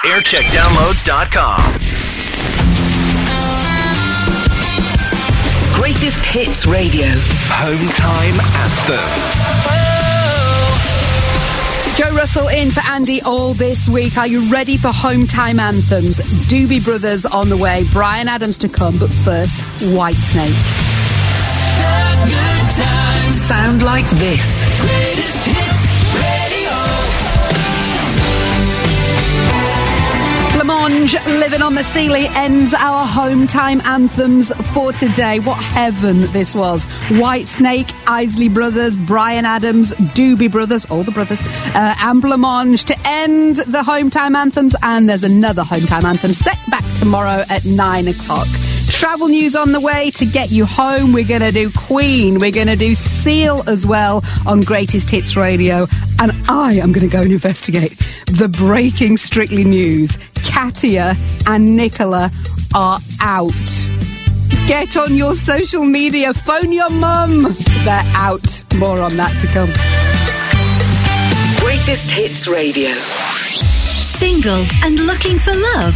Aircheckdownloads.com. Greatest Hits Radio. Home time anthems. Joe Russell in for Andy all this week. Are you ready for home time anthems? Doobie Brothers on the way. Bryan Adams to come, but first, Whitesnake. Sound like this. Greatest Hits Radio. Blancmange, Living on the Ceiling, ends our home time anthems for today. What heaven this was. Whitesnake, Isley Brothers, Bryan Adams, Doobie Brothers, all the brothers, and Blancmange to end the home time anthems. And there's another home time anthem set back tomorrow at 9 o'clock. Travel news on the way to get you home. We're going to do Queen. We're going to do Seal as well on Greatest Hits Radio. And I am going to go and investigate the breaking Strictly news. Katia and Nicola are out. Get on your social media. Phone your mum. They're out. More on that to come. Greatest Hits Radio. Single and looking for love?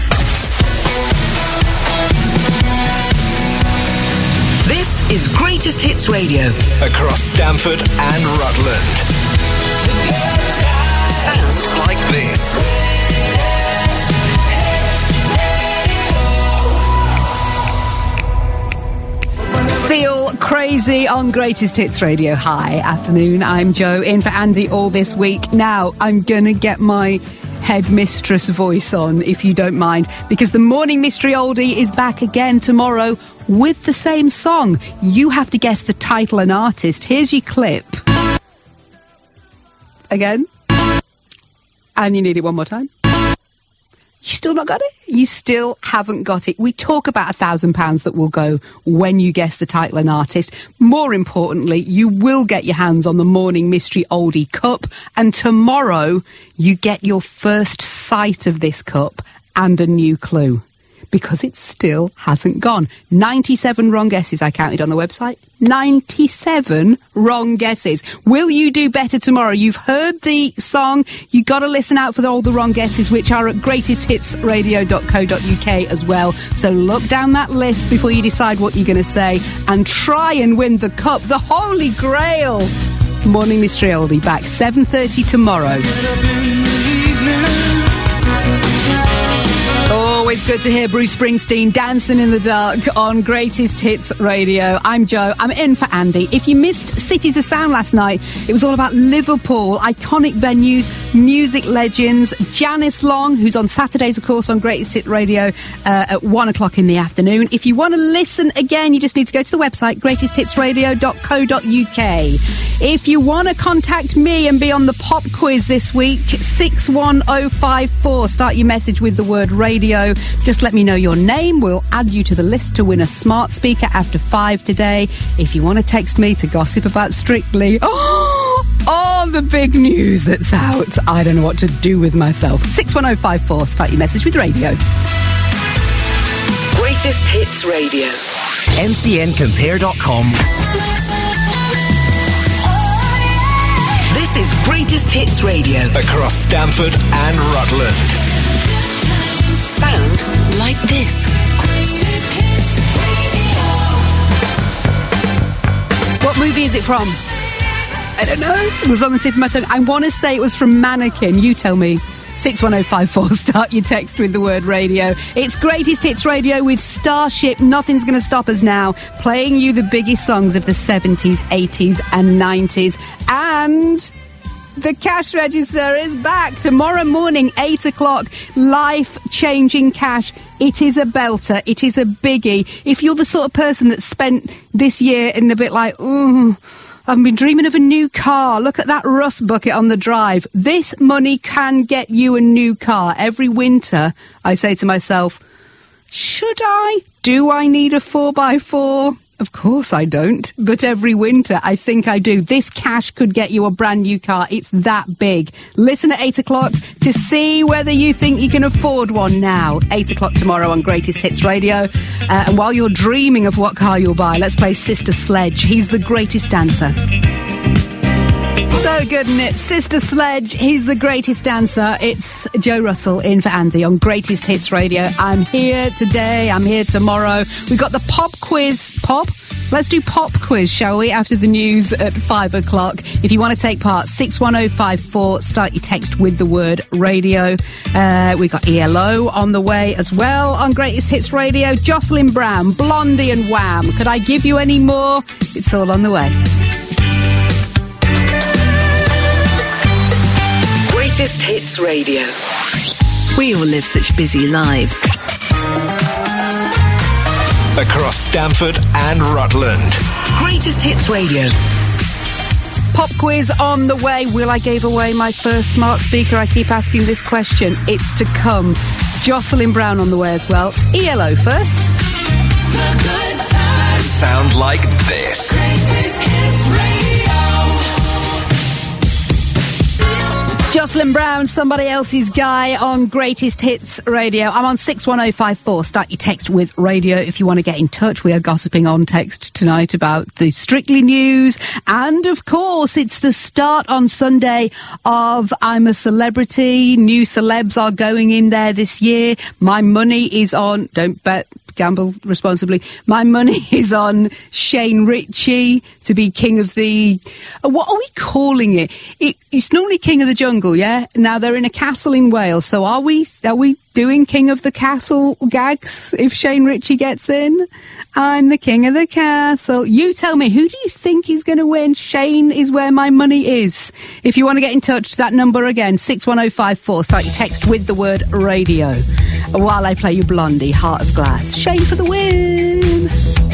This is Greatest Hits Radio. Across Stamford and Rutland. Sounds like this. Feel Crazy on Greatest Hits Radio. Hi, afternoon. I'm Joe, in for Andy all this week. Now, I'm going to get my headmistress voice on, if you don't mind, because the Morning Mystery Oldie is back again tomorrow with the same song. You have to guess the title and artist. Here's your clip. Again. And you need it one more time. You still not got it? You still haven't got it. We talk about £1,000 that will go when you guess the title and artist. More importantly, you will get your hands on the Morning Mystery Oldie Cup. And tomorrow, you get your first sight of this cup and a new clue. Because it still hasn't gone. 97 wrong guesses I counted on the website. 97 wrong guesses. Will you do better tomorrow? You've heard the song. You've got to listen out for all the wrong guesses, which are at greatesthitsradio.co.uk as well. So look down that list before you decide what you're going to say and try and win the cup, the Holy Grail. Morning Mystery Oldie back 7:30 tomorrow. Always good to hear Bruce Springsteen dancing in the dark on Greatest Hits Radio. I'm Joe. I'm in for Andy. If you missed Cities of Sound last night, it was all about Liverpool, iconic venues, music legends. Janice Long, who's on Saturdays, of course, on Greatest Hits Radio at 1 o'clock in the afternoon. If you want to listen again, you just need to go to the website, greatesthitsradio.co.uk. If you want to contact me and be on the pop quiz this week, 61054. Start your message with the word radio. Just let me know your name. We'll add you to the list to win a smart speaker after 5 today. If you want to text me to gossip about Strictly, oh, the big news that's out. I don't know what to do with myself. 61054. Start your message with radio. Greatest Hits Radio. MCNcompare.com. This is Greatest Hits Radio. Across Stamford and Rutland. Sound like this. What movie is it from? I don't know. It was on the tip of my tongue. I want to say it was from Mannequin. You tell me. 61054. Start your text with the word radio. It's Greatest Hits Radio with Starship. Nothing's going to stop us now. Playing you the biggest songs of the 70s, 80s and 90s. And the cash register is back tomorrow morning, 8 o'clock. Life-changing cash. It is a belter. It is a biggie. If you're the sort of person that spent this year in a bit like, I've been dreaming of a new car. Look at that rust bucket on the drive. This money can get you a new car. Every winter, I say to myself, should I? Do I need a 4x4? Of course I don't, but every winter I think I do. This cash could get you a brand new car. It's that big. Listen at 8 o'clock to see whether you think you can afford one now. 8 o'clock tomorrow on Greatest Hits Radio. And while you're dreaming of what car you'll buy, let's play Sister Sledge. He's the greatest dancer. So good, isn't it? Sister Sledge, he's the greatest dancer. It's Joe Russell in for Andy on Greatest Hits Radio. I'm here today, I'm here tomorrow. We've got the pop quiz. Pop? Let's do pop quiz, shall we, after the news at 5 o'clock. If you want to take part, 61054, start your text with the word radio. We've got ELO on the way as well on Greatest Hits Radio. Jocelyn Brown, Blondie and Wham. Could I give you any more? It's all on the way. Greatest Hits Radio. We all live such busy lives. Across Stamford and Rutland. Greatest Hits Radio. Pop quiz on the way. Will I give away my first smart speaker? I keep asking this question. It's to come. Jocelyn Brown on the way as well. ELO first. The good times. Sound like this. Greatest Hits Radio. Jocelyn Brown, Somebody Else's Guy on Greatest Hits Radio. I'm on 61054. Start your text with radio if you want to get in touch. We are gossiping on text tonight about the Strictly news. And, of course, it's the start on Sunday of I'm a Celebrity. New celebs are going in there this year. My money is on... Don't bet... Gamble responsibly. My money is on Shane Ritchie to be king of the... what are we calling it? It's normally King of the Jungle, yeah? Now they're in a castle in Wales, so are we doing King of the Castle gags if Shane Ritchie gets in? I'm the King of the Castle. You tell me, who do you think is going to win? Shane is where my money is. If you want to get in touch, that number again, 61054. Start your text with the word radio. While I play you Blondie, Heart of Glass. Shane for the win.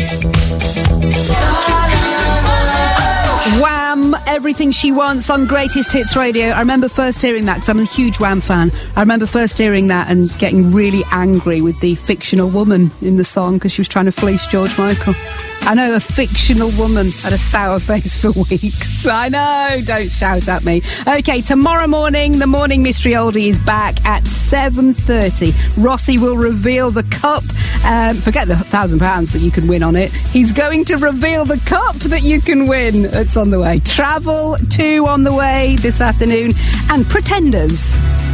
Wham! Everything She Wants on Greatest Hits Radio. I remember first hearing that because I'm a huge Wham fan. I remember first hearing that and getting really angry with the fictional woman in the song because she was trying to fleece George Michael. I know a fictional woman had a sour face for weeks. I know, don't shout at me. Okay, tomorrow morning, the Morning Mystery Oldie is back at 7:30. Rossi will reveal the cup. Forget the £1,000 that you can win on it. He's going to reveal the cup that you can win. It's on the way. Travel 2 on the way this afternoon. And Pretenders.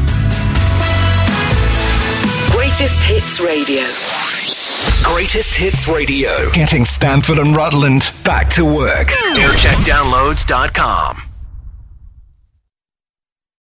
Greatest Hits Radio. Greatest Hits Radio. Getting Stamford and Rutland back to work. Aircheckdownloads.com.